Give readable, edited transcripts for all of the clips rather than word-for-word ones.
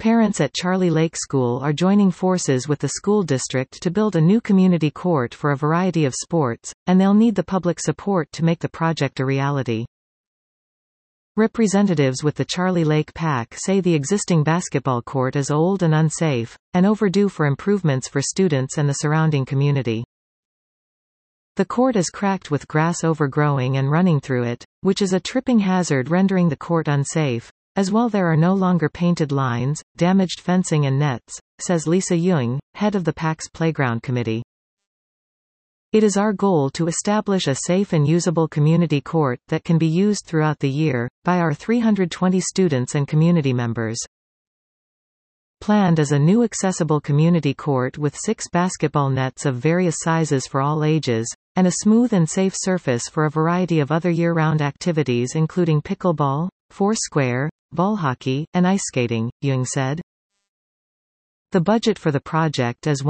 Parents at Charlie Lake School are joining forces with the school district to build a new community court for a variety of sports, and they'll need the public support to make the project a reality. Representatives with the Charlie Lake PAC say the existing basketball court is old and unsafe, and overdue for improvements for students and the surrounding community. The court is cracked with grass overgrowing and running through it, which is a tripping hazard rendering the court unsafe. As well, there are no longer painted lines, damaged fencing and nets, says Lisa Ewing, head of the PAC's Playground Committee. It is our goal to establish a safe and usable community court that can be used throughout the year, by our 320 students and community members. Planned is a new accessible community court with 6 basketball nets of various sizes for all ages, and a smooth and safe surface for a variety of other year-round activities including pickleball, foursquare, ball hockey, and ice skating, Ewing said. The budget for the project is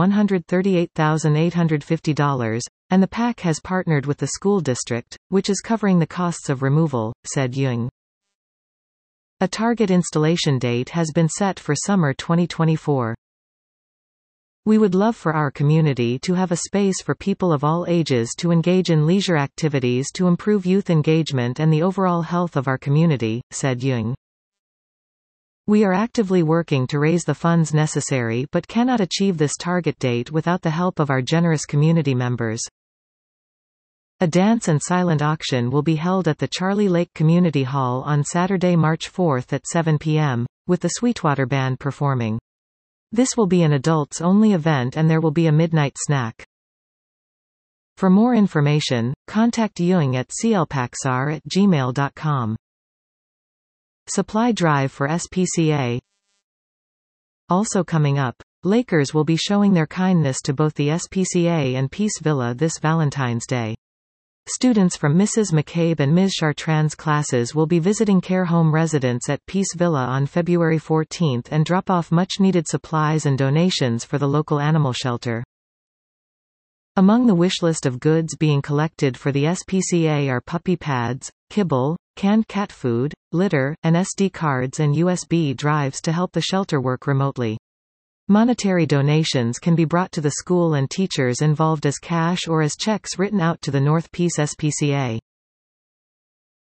$138,850, and the PAC has partnered with the school district, which is covering the costs of removal, said Ewing. A target installation date has been set for summer 2024. We would love for our community to have a space for people of all ages to engage in leisure activities to improve youth engagement and the overall health of our community, said Ewing. We are actively working to raise the funds necessary but cannot achieve this target date without the help of our generous community members. A dance and silent auction will be held at the Charlie Lake Community Hall on Saturday, March 4 at 7 p.m., with the Sweetwater Band performing. This will be an adults-only event and there will be a midnight snack. For more information, contact Ewing at clpacsar@gmail.com. Supply drive for SPCA. Also coming up, Lakers will be showing their kindness to both the SPCA and Peace Villa this Valentine's Day. Students from Mrs. McCabe and Ms. Chartrand's classes will be visiting care home residents at Peace Villa on February 14 and drop off much-needed supplies and donations for the local animal shelter. Among the wish list of goods being collected for the SPCA are puppy pads, kibble, canned cat food, litter, and SD cards and USB drives to help the shelter work remotely. Monetary donations can be brought to the school and teachers involved as cash or as checks written out to the North Peace SPCA.